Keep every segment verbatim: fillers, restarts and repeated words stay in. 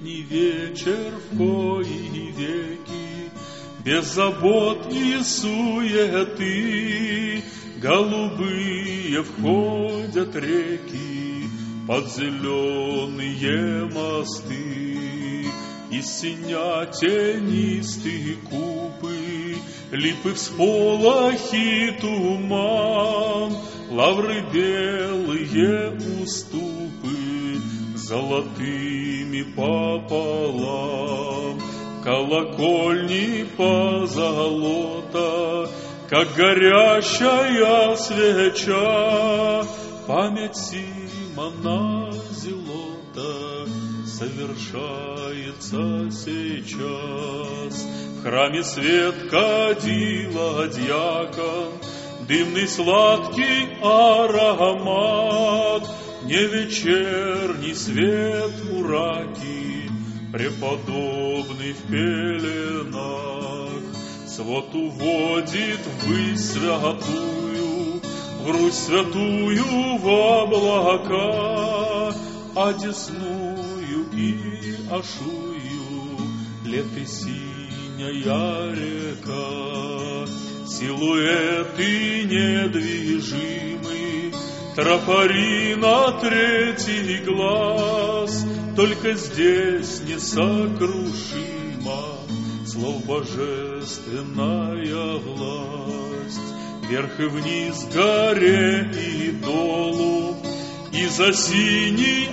летний вечер в кои веки, без забот и суеты, голубые входят реки под зеленые мосты, и синя тенистые купы, липы всполохи туман, лавры белые уступы золотыми пополам, колокольни позолота, как горящая свеча, память Симона Зелота совершается сейчас. В храме свет кадила дьякон, дымный сладкий аромат, не вечерний свет мураки, преподобный в пеленах. Свод уводит ввысь святую, в Русь святую в облака, а десную и ашую лето синяя река. Силуэты недвижимы, тропари на третий глаз, только здесь несокрушима слов божественная власть. Вверх и вниз, горе и долу, и за синий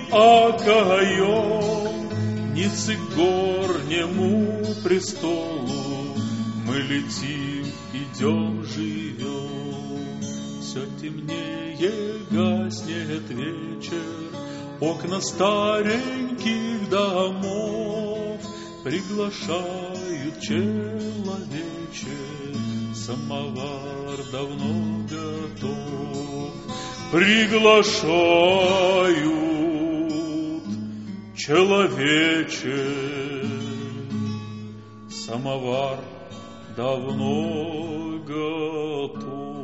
окоем, ницы горнему престолу мы летим, идем, живем. Все темнее, гаснет вечер, окна стареньких домов приглашают человече, самовар давно готов. Приглашают человече, самовар давно готов.